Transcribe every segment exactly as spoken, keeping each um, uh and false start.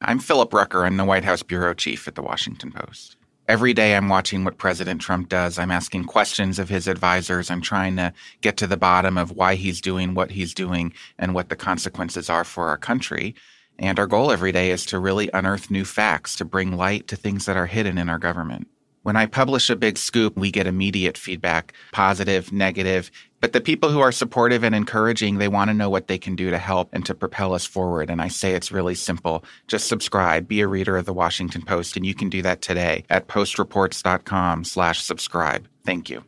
I'm Philip Rucker. I'm the White House bureau chief at The Washington Post. Every day I'm watching what President Trump does. I'm asking questions of his advisors. I'm trying to get to the bottom of why he's doing what he's doing and what the consequences are for our country. And our goal every day is to really unearth new facts, to bring light to things that are hidden in our government. When I publish a big scoop, we get immediate feedback, positive, negative. But the people who are supportive and encouraging, they want to know what they can do to help and to propel us forward. And I say it's really simple. Just subscribe, be a reader of The Washington Post, and you can do that today at postreports.com slash subscribe. Thank you.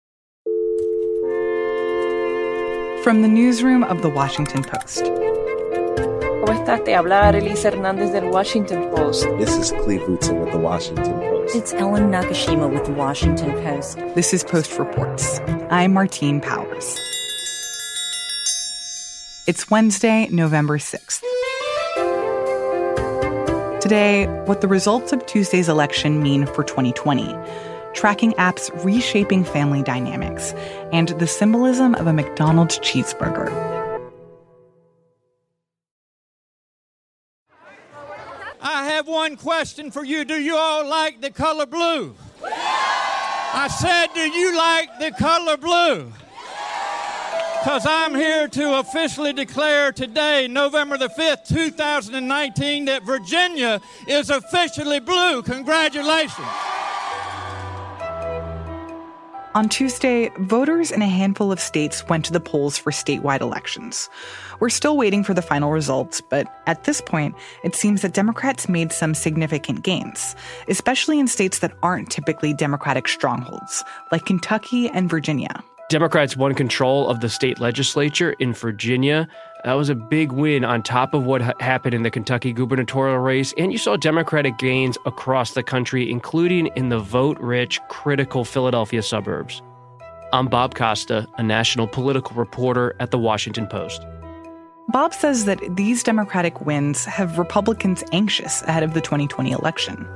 From the newsroom of The Washington Post. ¿Cómo estás? Te habla Arelis Hernández del Washington Post. This is Cleve Wootson with The Washington Post. It's Ellen Nakashima with The Washington Post. This is Post Reports. I'm Martine Powers. It's Wednesday, November sixth. Today, what the results of Tuesday's election mean for twenty twenty, tracking apps reshaping family dynamics, and the symbolism of a McDonald's cheeseburger. I have one question for you. Do you all like the color blue? I said, do you like the color blue? Because I'm here to officially declare today, November the fifth, two thousand nineteen, that Virginia is officially blue. Congratulations. On Tuesday, voters in a handful of states went to the polls for statewide elections. We're still waiting for the final results, but at this point, it seems that Democrats made some significant gains, especially in states that aren't typically Democratic strongholds, like Kentucky and Virginia. Democrats won control of the state legislature in Virginia. That was a big win on top of what ha- happened in the Kentucky gubernatorial race. And you saw Democratic gains across the country, including in the vote-rich, critical Philadelphia suburbs. I'm Bob Costa, a national political reporter at The Washington Post. Bob says that these Democratic wins have Republicans anxious ahead of the twenty twenty election.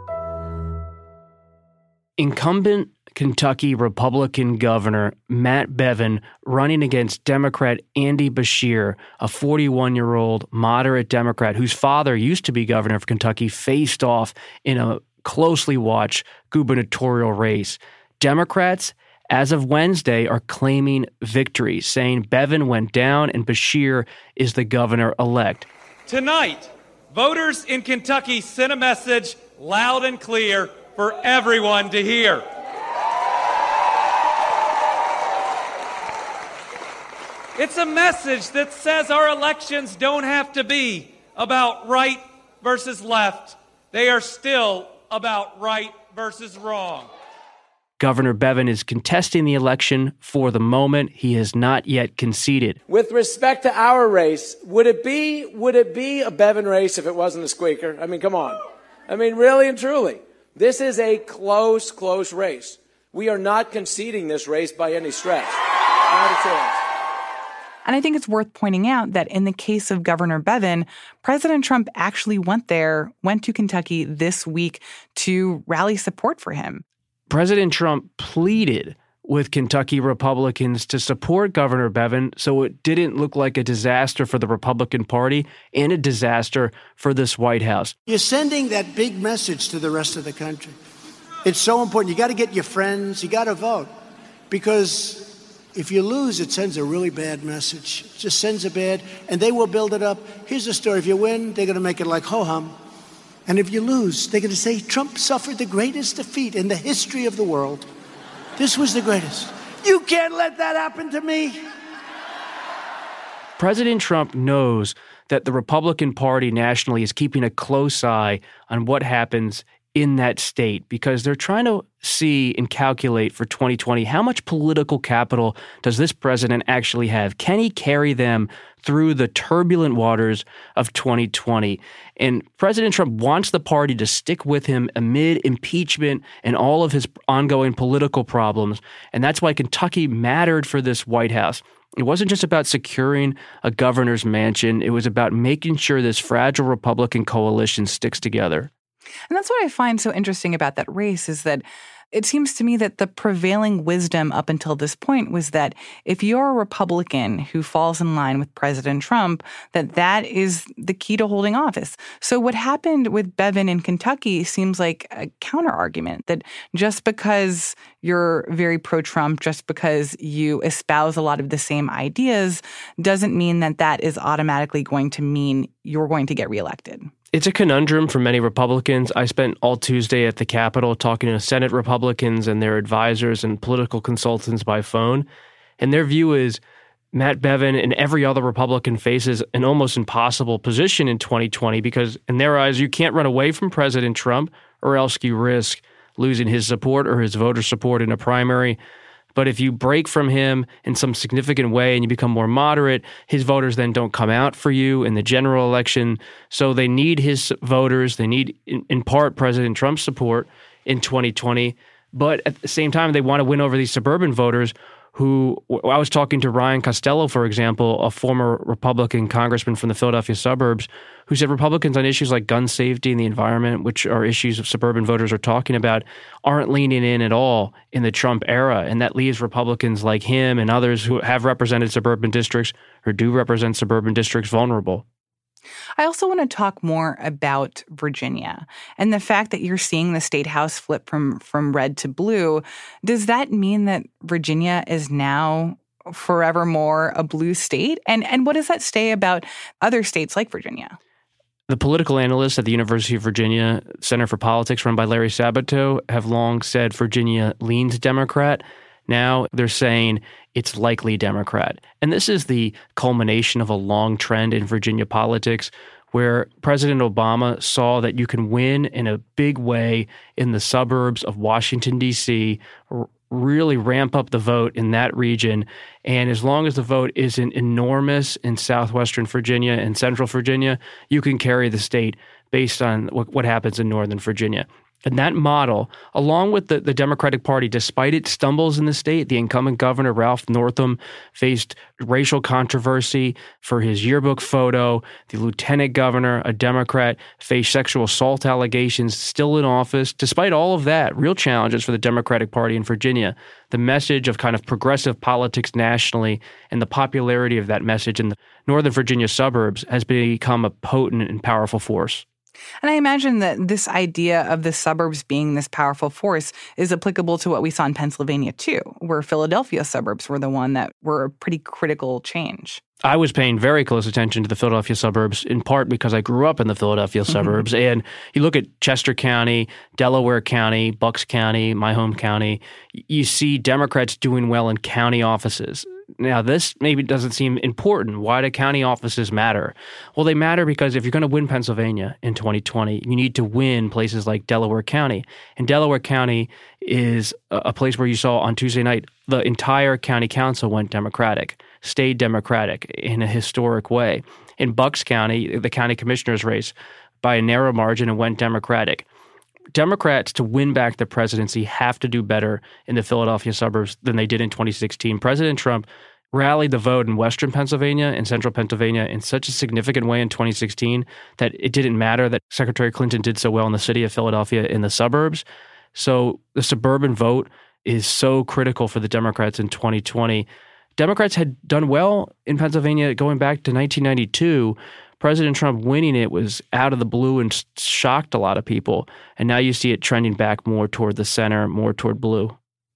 Incumbent Kentucky Republican Governor Matt Bevin running against Democrat Andy Beshear, a forty-one-year-old moderate Democrat whose father used to be governor of Kentucky, faced off in a closely watched gubernatorial race. Democrats, as of Wednesday, are claiming victory, saying Bevin went down and Beshear is the governor-elect. Tonight, voters in Kentucky sent a message loud and clear for everyone to hear. It's a message that says our elections don't have to be about right versus left. They are still about right versus wrong. Governor Bevin is contesting the election for the moment. He has not yet conceded. With respect to our race, would it be would it be a Bevin race if it wasn't a squeaker? I mean, come on. I mean, really and truly. This is a close, close race. We are not conceding this race by any stretch. Not a chance. And I think it's worth pointing out that in the case of Governor Bevin, President Trump actually went there, went to Kentucky this week to rally support for him. President Trump pleaded with Kentucky Republicans to support Governor Bevin so it didn't look like a disaster for the Republican Party and a disaster for this White House. You're sending that big message to the rest of the country. It's so important. You got to get your friends. You got to vote. Because if you lose, it sends a really bad message. It just sends a bad, and they will build it up. Here's the story. If you win, they're going to make it like ho-hum. And if you lose, they're going to say, Trump suffered the greatest defeat in the history of the world. This was the greatest. You can't let that happen to me. President Trump knows that the Republican Party nationally is keeping a close eye on what happens in that state because they're trying to see and calculate for twenty twenty how much political capital does this president actually have? Can he carry them through the turbulent waters of twenty twenty? And President Trump wants the party to stick with him amid impeachment and all of his ongoing political problems. And that's why Kentucky mattered for this White House. It wasn't just about securing a governor's mansion. It was about making sure this fragile Republican coalition sticks together. And that's what I find so interesting about that race is that It seems to me that the prevailing wisdom up until this point was that if you're a Republican who falls in line with President Trump, that that is the key to holding office. So what happened with Bevin in Kentucky seems like a counter-argument, that just because you're very pro-Trump, just because you espouse a lot of the same ideas, doesn't mean that that is automatically going to mean you're going to get reelected. It's a conundrum for many Republicans. I spent all Tuesday at the Capitol talking to Senate Republicans and their advisors and political consultants by phone. And their view is Matt Bevin and every other Republican faces an almost impossible position in twenty twenty because, in their eyes, you can't run away from President Trump or else you risk losing his support or his voter support in a primary. But if you break from him in some significant way and you become more moderate, his voters then don't come out for you in the general election. So they need his voters. They need, in, in part, President Trump's support in twenty twenty. But at the same time, they want to win over these suburban voters who, I was talking to Ryan Costello, for example, a former Republican congressman from the Philadelphia suburbs, who said Republicans on issues like gun safety and the environment, which are issues of suburban voters are talking about, aren't leaning in at all in the Trump era. And that leaves Republicans like him and others who have represented suburban districts or do represent suburban districts vulnerable. I also want to talk more about Virginia and the fact that you're seeing the state house flip from, from red to blue. Does that mean that Virginia is now forevermore a blue state? And, and what does that say about other states like Virginia? The political analysts at the University of Virginia Center for Politics, run by Larry Sabato, have long said Virginia leans Democrat. Now they're saying it's likely Democrat. And this is the culmination of a long trend in Virginia politics where President Obama saw that you can win in a big way in the suburbs of Washington, D C, really ramp up the vote in that region. And as long as the vote isn't enormous in southwestern Virginia and central Virginia, you can carry the state based on what, what happens in northern Virginia. And that model, along with the, the Democratic Party, despite its stumbles in the state, the incumbent governor, Ralph Northam, faced racial controversy for his yearbook photo. The lieutenant governor, a Democrat, faced sexual assault allegations, still in office. Despite all of that, real challenges for the Democratic Party in Virginia. The message of kind of progressive politics nationally and the popularity of that message in the Northern Virginia suburbs has become a potent and powerful force. And I imagine that this idea of the suburbs being this powerful force is applicable to what we saw in Pennsylvania, too, where Philadelphia suburbs were the one that were a pretty critical change. I was paying very close attention to the Philadelphia suburbs, in part because I grew up in the Philadelphia suburbs. Mm-hmm. And you look at Chester County, Delaware County, Bucks County, my home county, you see Democrats doing well in county offices. Now, this maybe doesn't seem important. Why do county offices matter? Well, they matter because if you're going to win Pennsylvania in twenty twenty, you need to win places like Delaware County. And Delaware County is a place where you saw on Tuesday night, the entire county council went Democratic, stayed Democratic in a historic way. In Bucks County, the county commissioner's race by a narrow margin and went Democratic. Democrats, to win back the presidency, have to do better in the Philadelphia suburbs than they did in twenty sixteen. President Trump rallied the vote in western Pennsylvania and central Pennsylvania in such a significant way in twenty sixteen that it didn't matter that Secretary Clinton did so well in the city of Philadelphia in the suburbs. So the suburban vote is so critical for the Democrats in twenty twenty. Democrats had done well in Pennsylvania going back to nineteen ninety-two. President Trump winning it was out of the blue and shocked a lot of people. And now you see it trending back more toward the center, more toward blue.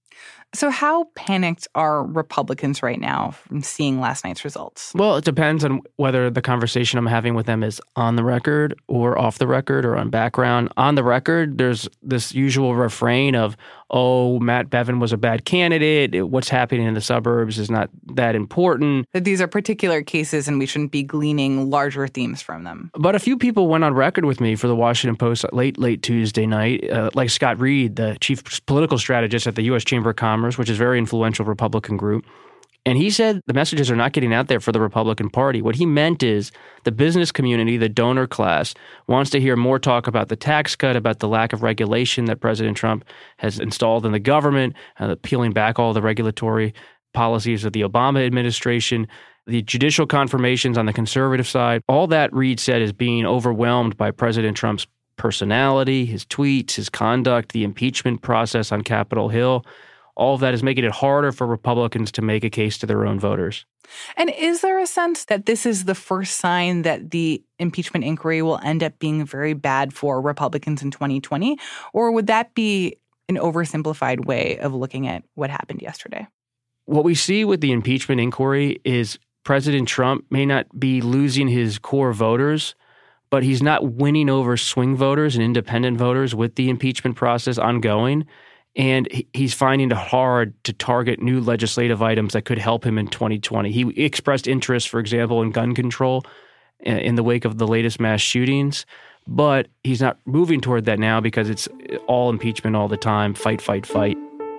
So how panicked are Republicans right now from seeing last night's results? Well, it depends on whether the conversation I'm having with them is on the record or off the record or on background. On the record, there's this usual refrain of, oh, Matt Bevin was a bad candidate. What's happening in the suburbs is not that important. That these are particular cases and we shouldn't be gleaning larger themes from them. But a few people went on record with me for the Washington Post late, late Tuesday night, uh, like Scott Reed, the chief political strategist at the U S Chamber of Commerce, which is a very influential Republican group. And he said the messages are not getting out there for the Republican Party. What he meant is the business community, the donor class, wants to hear more talk about the tax cut, about the lack of regulation that President Trump has installed in the government, uh, peeling back all the regulatory policies of the Obama administration, the judicial confirmations on the conservative side. All that, Reed said, is being overwhelmed by President Trump's personality, his tweets, his conduct, the impeachment process on Capitol Hill. All of that is making it harder for Republicans to make a case to their own voters. And is there a sense that this is the first sign that the impeachment inquiry will end up being very bad for Republicans in twenty twenty? Or would that be an oversimplified way of looking at what happened yesterday? What we see with the impeachment inquiry is President Trump may not be losing his core voters, but he's not winning over swing voters and independent voters with the impeachment process ongoing. And he's finding it hard to target new legislative items that could help him in twenty twenty. He expressed interest, for example, in gun control in the wake of the latest mass shootings, but he's not moving toward that now because it's all impeachment all the time, fight, fight, fight.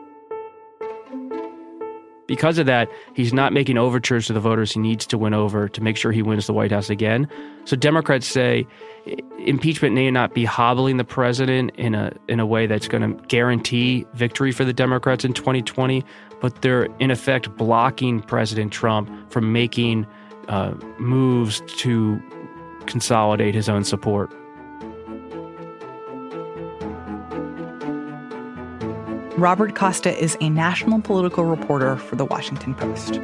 Because of that, he's not making overtures to the voters he needs to win over to make sure he wins the White House again. So Democrats say impeachment may not be hobbling the president in a in a way that's going to guarantee victory for the Democrats in twenty twenty, but they're in effect blocking President Trump from making uh, moves to consolidate his own support. Robert Costa is a national political reporter for The Washington Post.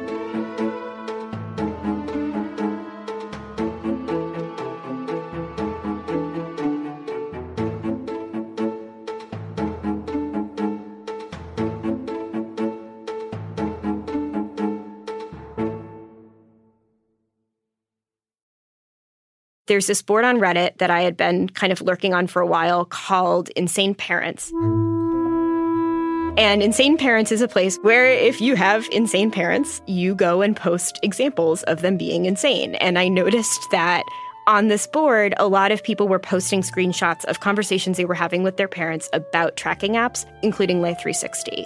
There's this board on Reddit that I had been kind of lurking on for a while called Insane Parents. And Insane Parents is a place where if you have insane parents, you go and post examples of them being insane. And I noticed that on this board, a lot of people were posting screenshots of conversations they were having with their parents about tracking apps, including Life three sixty.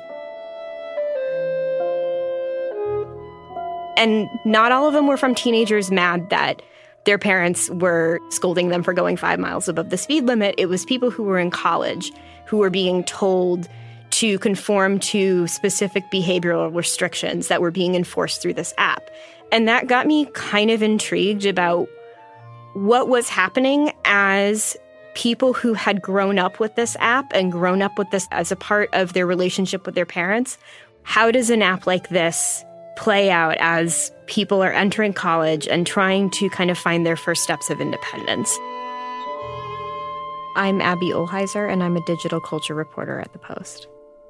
And not all of them were from teenagers mad that their parents were scolding them for going five miles above the speed limit. It was people who were in college who were being told to conform to specific behavioral restrictions that were being enforced through this app. And that got me kind of intrigued about what was happening as people who had grown up with this app and grown up with this as a part of their relationship with their parents. How does an app like this play out as people are entering college and trying to kind of find their first steps of independence? I'm Abby Ohlheiser, and I'm a digital culture reporter at The Post.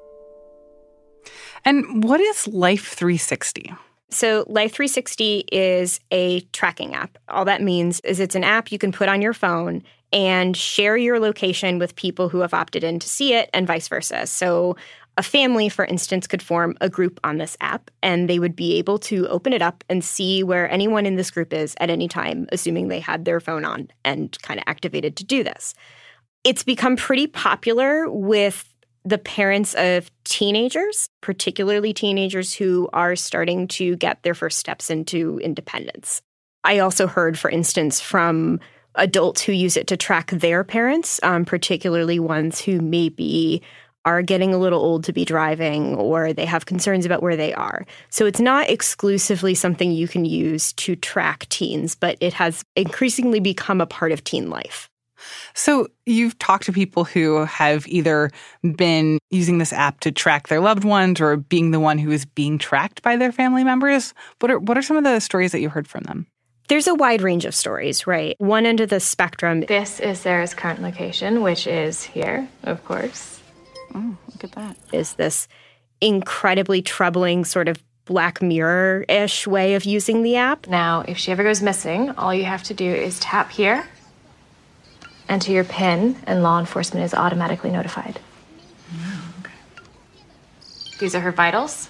And what is Life three sixty? So Life three sixty is a tracking app. All that means is it's an app you can put on your phone and share your location with people who have opted in to see it and vice versa. So a family, for instance, could form a group on this app, and they would be able to open it up and see where anyone in this group is at any time, assuming they had their phone on and kind of activated to do this. It's become pretty popular with the parents of teenagers, particularly teenagers who are starting to get their first steps into independence. I also heard, for instance, from adults who use it to track their parents, um, particularly ones who maybe are getting a little old to be driving or they have concerns about where they are. So it's not exclusively something you can use to track teens, but it has increasingly become a part of teen life. So you've talked to people who have either been using this app to track their loved ones or being the one who is being tracked by their family members. What are what are some of the stories that you heard from them? There's a wide range of stories, right? One end of the spectrum. This is Sarah's current location, which is here, of course. Oh, look at that. Is this incredibly troubling sort of Black Mirror-ish way of using the app. Now, if she ever goes missing, all you have to do is tap here, enter your PIN, and law enforcement is automatically notified. Oh, okay. These are her vitals.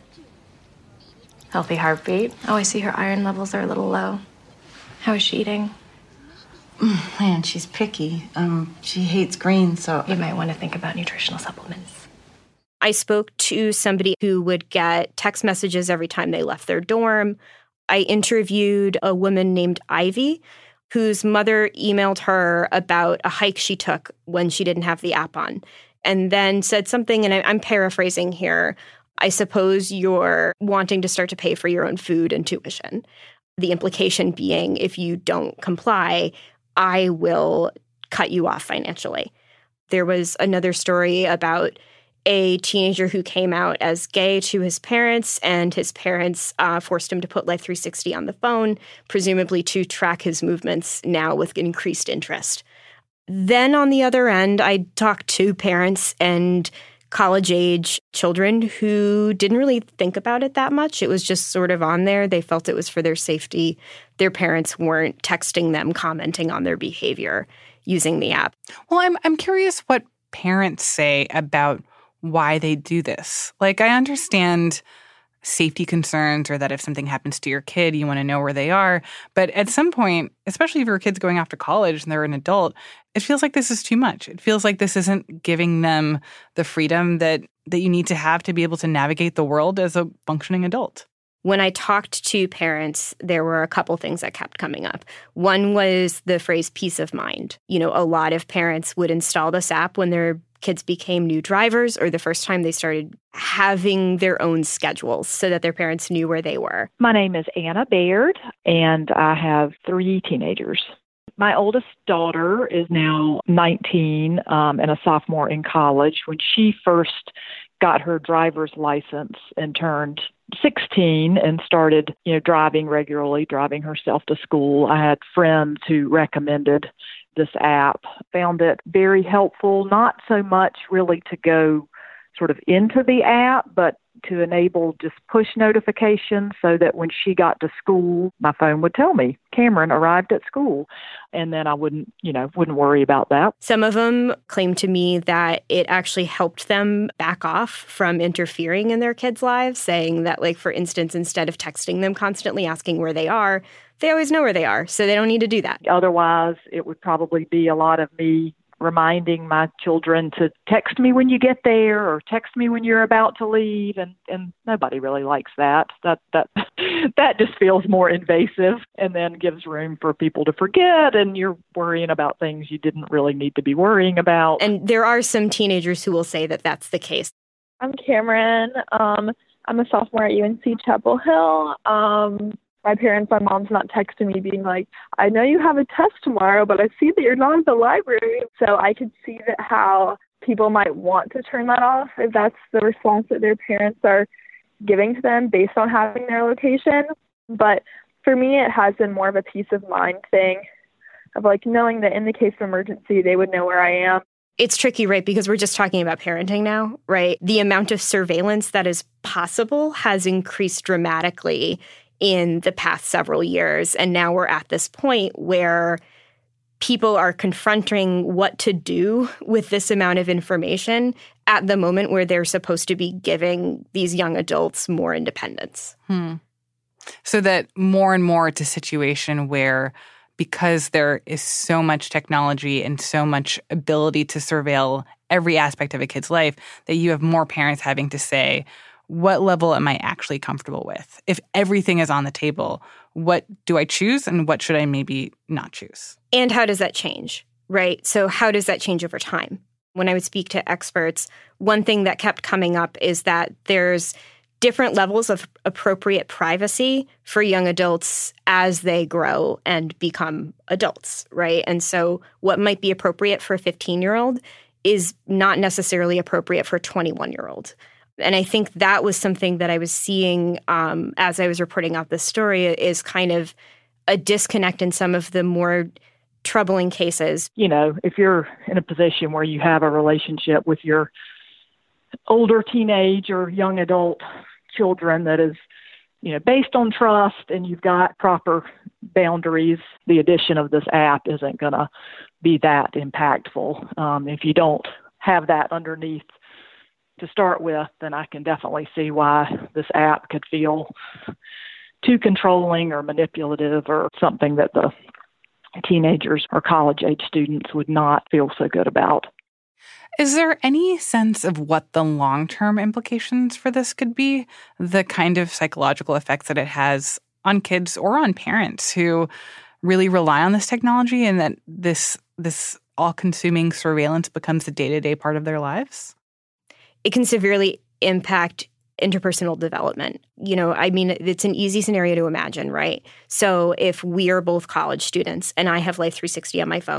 Healthy heartbeat. Oh, I see her iron levels are a little low. How is she eating? Mm, man, she's picky. Um, she hates green, so... You might want to think about nutritional supplements. I spoke to somebody who would get text messages every time they left their dorm. I interviewed a woman named Ivy, whose mother emailed her about a hike she took when she didn't have the app on, and then said something, and I'm paraphrasing here, I suppose you're wanting to start to pay for your own food and tuition. The implication being, if you don't comply, I will cut you off financially. There was another story about a teenager who came out as gay to his parents, and his parents uh, forced him to put Life three sixty on the phone, presumably to track his movements now with increased interest. Then on the other end, I talked to parents and college-age children who didn't really think about it that much. It was just sort of on there. They felt it was for their safety. Their parents weren't texting them, commenting on their behavior using the app. Well, I'm I'm curious what parents say about why they do this. Like, I understand safety concerns, or that if something happens to your kid, you want to know where they are. But at some point, especially if your kid's going off to college and they're an adult, it feels like this is too much. It feels like this isn't giving them the freedom that, that you need to have to be able to navigate the world as a functioning adult. When I talked to parents, there were a couple things that kept coming up. One was the phrase peace of mind. You know, a lot of parents would install this app when their kids became new drivers or the first time they started having their own schedules so that their parents knew where they were. My name is Anna Baird, and I have three teenagers. My oldest daughter is now nineteen um, and a sophomore in college. When she first got her driver's license and turned sixteen and started, you know, driving regularly, driving herself to school, I had friends who recommended this app, found it very helpful, not so much really to go sort of into the app, but to enable just push notifications so that when she got to school, my phone would tell me, Cameron arrived at school. And then I wouldn't, you know, wouldn't worry about that. Some of them claimed to me that it actually helped them back off from interfering in their kids' lives, saying that, like, for instance, instead of texting them constantly asking where they are, they always know where they are, so they don't need to do that. Otherwise, it would probably be a lot of me reminding my children to text me when you get there or text me when you're about to leave. And, and nobody really likes that. That, that, that just feels more invasive and then gives room for people to forget. And you're worrying about things you didn't really need to be worrying about. And there are some teenagers who will say that that's the case. I'm Cameron. Um, I'm a sophomore at U N C Chapel Hill. Um, My parents, my mom's not texting me being like, I know you have a test tomorrow, but I see that you're not at the library. So I could see that how people might want to turn that off if that's the response that their parents are giving to them based on having their location. But for me, it has been more of a peace of mind thing of like knowing that in the case of emergency, they would know where I am. It's tricky, right? Because we're just talking about parenting now, right? The amount of surveillance that is possible has increased dramatically in the past several years. And now we're at this point where people are confronting what to do with this amount of information at the moment where they're supposed to be giving these young adults more independence. Hmm. So that more and more it's a situation where, because there is so much technology and so much ability to surveil every aspect of a kid's life, that you have more parents having to say, what level am I actually comfortable with? If everything is on the table, what do I choose and what should I maybe not choose? And how does that change, right? So how does that change over time? When I would speak to experts, one thing that kept coming up is that there's different levels of appropriate privacy for young adults as they grow and become adults, right? And so what might be appropriate for a fifteen-year-old is not necessarily appropriate for a twenty-one-year-old. And I think that was something that I was seeing um, as I was reporting out this story is kind of a disconnect in some of the more troubling cases. You know, if you're in a position where you have a relationship with your older teenage or young adult children that is, you know, based on trust and you've got proper boundaries, the addition of this app isn't going to be that impactful. Um, if you don't have that underneath to start with, then I can definitely see why this app could feel too controlling or manipulative or something that the teenagers or college-age students would not feel so good about. Is there any sense of what the long-term implications for this could be? The kind of psychological effects that it has on kids or on parents who really rely on this technology and that this this all-consuming surveillance becomes a day-to-day part of their lives? It can severely impact interpersonal development. You know, I mean, it's an easy scenario to imagine, right? So if we are both college students and I have Life three sixty on my phone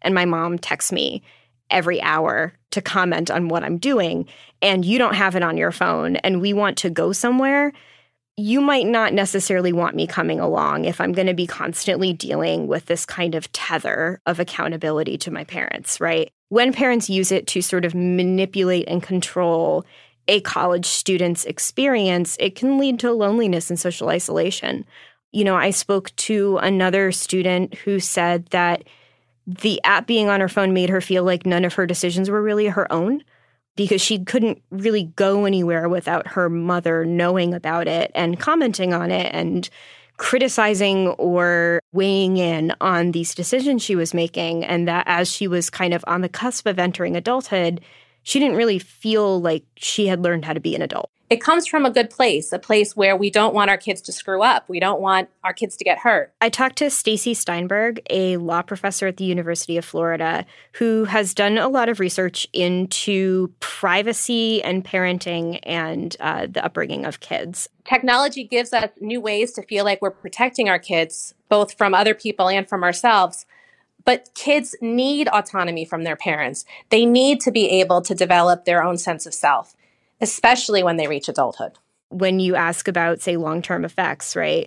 and my mom texts me every hour to comment on what I'm doing, and you don't have it on your phone, and we want to go somewhere, you might not necessarily want me coming along if I'm going to be constantly dealing with this kind of tether of accountability to my parents, right? When parents use it to sort of manipulate and control a college student's experience, it can lead to loneliness and social isolation. You know, I spoke to another student who said that the app being on her phone made her feel like none of her decisions were really her own, because she couldn't really go anywhere without her mother knowing about it and commenting on it and criticizing or weighing in on these decisions she was making. And that as she was kind of on the cusp of entering adulthood, she didn't really feel like she had learned how to be an adult. It comes from a good place, a place where we don't want our kids to screw up. We don't want our kids to get hurt. I talked to Stacy Steinberg, a law professor at the University of Florida, who has done a lot of research into privacy and parenting and uh, the upbringing of kids. Technology gives us new ways to feel like we're protecting our kids, both from other people and from ourselves. But kids need autonomy from their parents. They need to be able to develop their own sense of self, especially when they reach adulthood. When you ask about, say, long-term effects, right,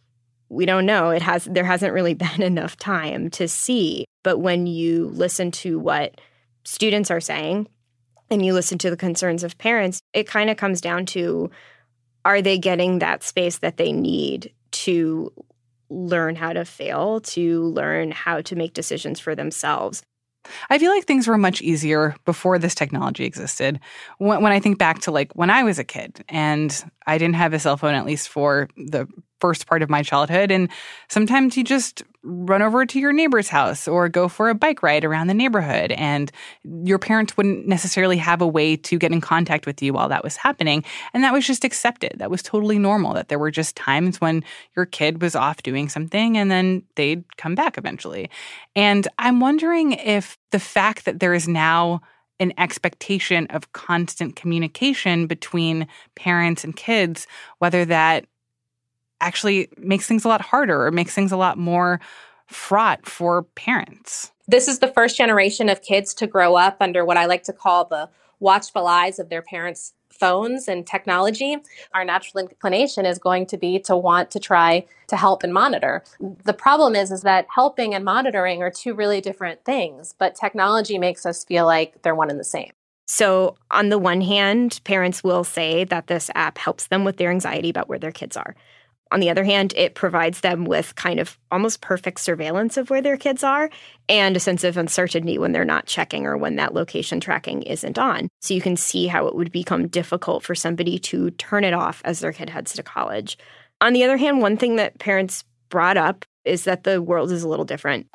we don't know. It has there hasn't really been enough time to see. But when you listen to what students are saying and you listen to the concerns of parents, it kind of comes down to, are they getting that space that they need to learn how to fail, to learn how to make decisions for themselves? I feel like things were much easier before this technology existed. When, when I think back to like when I was a kid and I didn't have a cell phone, at least for the first part of my childhood. And sometimes you just run over to your neighbor's house or go for a bike ride around the neighborhood. And your parents wouldn't necessarily have a way to get in contact with you while that was happening. And that was just accepted. That was totally normal, that there were just times when your kid was off doing something and then they'd come back eventually. And I'm wondering if the fact that there is now an expectation of constant communication between parents and kids, whether that actually makes things a lot harder or makes things a lot more fraught for parents. This is the first generation of kids to grow up under what I like to call the watchful eyes of their parents' phones and technology. Our natural inclination is going to be to want to try to help and monitor. The problem is, is that helping and monitoring are two really different things, but technology makes us feel like they're one and the same. So on the one hand, parents will say that this app helps them with their anxiety about where their kids are. On the other hand, it provides them with kind of almost perfect surveillance of where their kids are and a sense of uncertainty when they're not checking or when that location tracking isn't on. So you can see how it would become difficult for somebody to turn it off as their kid heads to college. On the other hand, one thing that parents brought up is that the world is a little different.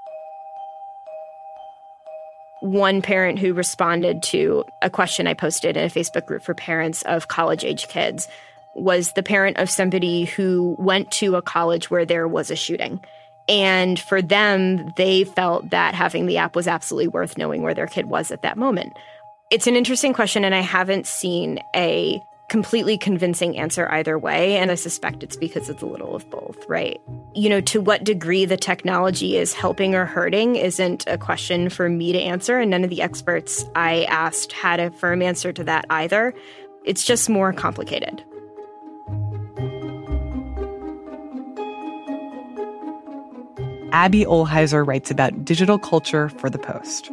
One parent who responded to a question I posted in a Facebook group for parents of college-age kids was the parent of somebody who went to a college where there was a shooting. And for them, they felt that having the app was absolutely worth knowing where their kid was at that moment. It's an interesting question, and I haven't seen a completely convincing answer either way, and I suspect it's because it's a little of both, right? You know, to what degree the technology is helping or hurting isn't a question for me to answer, and none of the experts I asked had a firm answer to that either. It's just more complicated. Abby Olheiser writes about digital culture for The Post.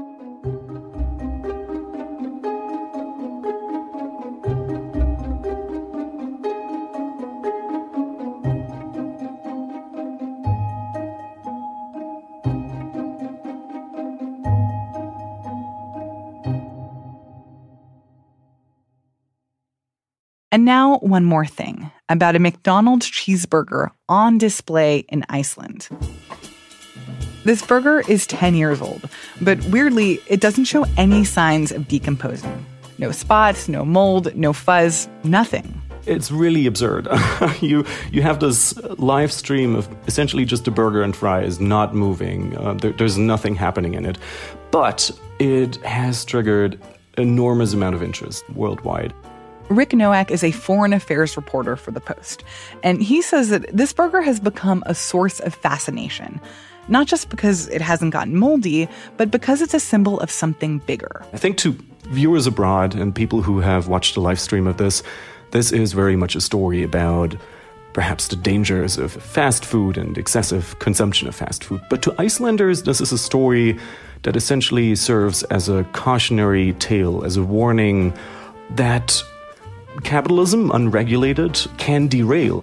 And now one more thing about a McDonald's cheeseburger on display in Iceland. This burger is ten years old, but weirdly, it doesn't show any signs of decomposing. No spots, no mold, no fuzz, nothing. It's really absurd. you you have this live stream of essentially just a burger and fries not moving. Uh, there, there's nothing happening in it. But it has triggered enormous amount of interest worldwide. Rick Nowak is a foreign affairs reporter for The Post, and he says that this burger has become a source of fascination. Not just because it hasn't gotten moldy, but because it's a symbol of something bigger. I think to viewers abroad and people who have watched the live stream of this, this is very much a story about perhaps the dangers of fast food and excessive consumption of fast food. But to Icelanders, this is a story that essentially serves as a cautionary tale, as a warning that capitalism, unregulated, can derail.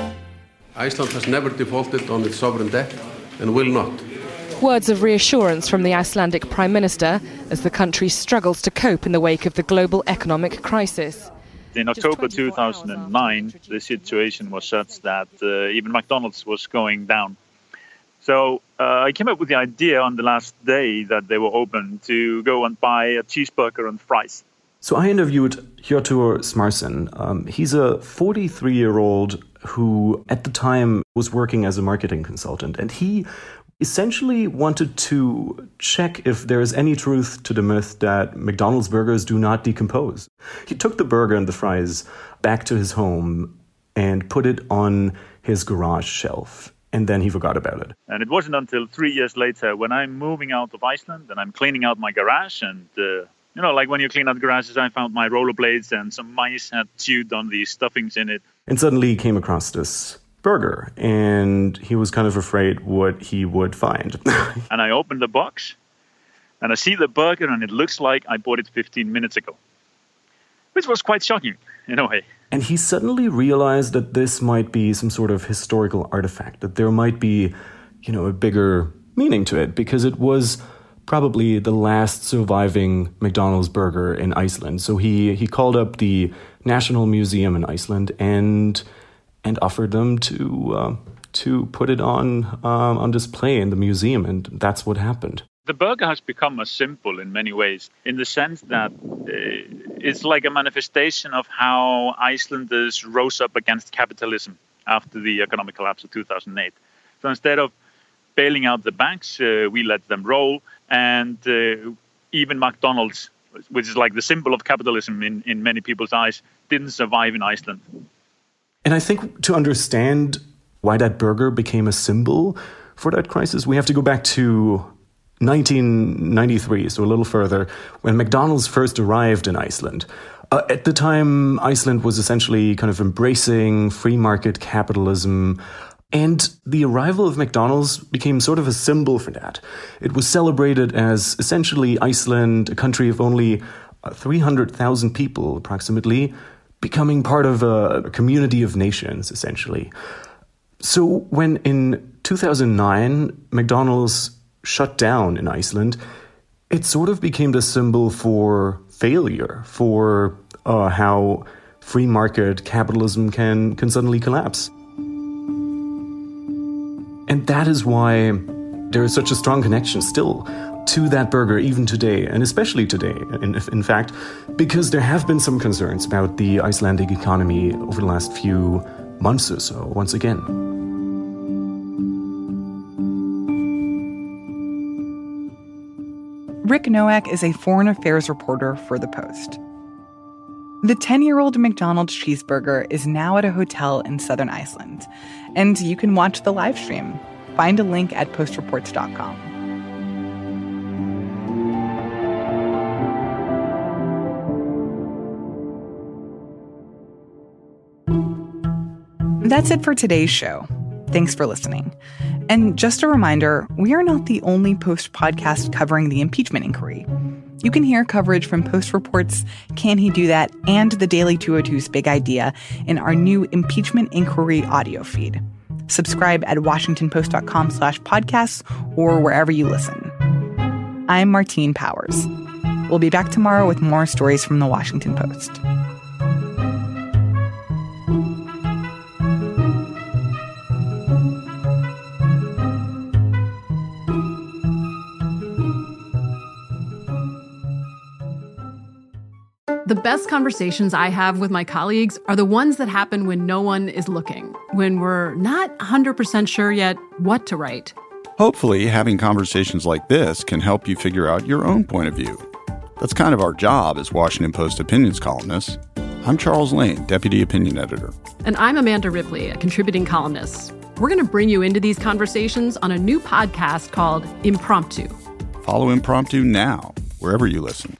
Iceland has never defaulted on its sovereign debt and will not. Words of reassurance from the Icelandic Prime Minister as the country struggles to cope in the wake of the global economic crisis. In October two thousand nine, the situation was such that uh, even McDonald's was going down. So uh, I came up with the idea on the last day that they were open to go and buy a cheeseburger and fries. So I interviewed Hjörtur Smarsson. Um, he's a forty-three-year-old who at the time was working as a marketing consultant, and he essentially wanted to check if there is any truth to the myth that McDonald's burgers do not decompose. He took the burger and the fries back to his home and put it on his garage shelf, and then he forgot about it. And it wasn't until three years later when I'm moving out of Iceland and I'm cleaning out my garage and, uh, you know, like when you clean out garages, I found my rollerblades and some mice had chewed on the stuffings in it. And suddenly he came across this burger, and he was kind of afraid what he would find. And I opened the box, and I see the burger, and it looks like I bought it fifteen minutes ago, which was quite shocking in a way. And he suddenly realized that this might be some sort of historical artifact, that there might be, you know, a bigger meaning to it, because it was probably the last surviving McDonald's burger in Iceland. So he, he called up the National Museum in Iceland and and offered them to uh, to put it on um, on display in the museum, and that's what happened. The burger has become a symbol in many ways, in the sense that uh, it's like a manifestation of how Icelanders rose up against capitalism after the economic collapse of two thousand eight. So instead of bailing out the banks, uh, we let them roll, and uh, even McDonald's, which is like the symbol of capitalism in, in many people's eyes, didn't survive in Iceland. And I think to understand why that burger became a symbol for that crisis, we have to go back to nineteen ninety-three, so a little further, when McDonald's first arrived in Iceland. Uh, at the time, Iceland was essentially kind of embracing free market capitalism, and the arrival of McDonald's became sort of a symbol for that. It was celebrated as essentially Iceland, a country of only uh, three hundred thousand people approximately, becoming part of a community of nations, essentially. So when in two thousand nine, McDonald's shut down in Iceland, it sort of became the symbol for failure, for uh, how free market capitalism can, can suddenly collapse. And that is why there is such a strong connection still to that burger even today, and especially today, in, in fact, because there have been some concerns about the Icelandic economy over the last few months or so, once again. Rick Nowak is a foreign affairs reporter for The Post. The ten-year-old McDonald's cheeseburger is now at a hotel in southern Iceland, and you can watch the live stream. Find a link at post reports dot com. That's it for today's show. Thanks for listening. And just a reminder, we are not the only Post podcast covering the impeachment inquiry. You can hear coverage from Post Reports, Can He Do That, and the Daily two oh two's Big Idea in our new Impeachment Inquiry audio feed. Subscribe at washingtonpost.com slash podcasts or wherever you listen. I'm Martine Powers. We'll be back tomorrow with more stories from the Washington Post. The best conversations I have with my colleagues are the ones that happen when no one is looking, when we're not one hundred percent sure yet what to write. Hopefully, having conversations like this can help you figure out your own point of view. That's kind of our job as Washington Post opinions columnists. I'm Charles Lane, Deputy Opinion Editor. And I'm Amanda Ripley, a contributing columnist. We're going to bring you into these conversations on a new podcast called Impromptu. Follow Impromptu now, wherever you listen.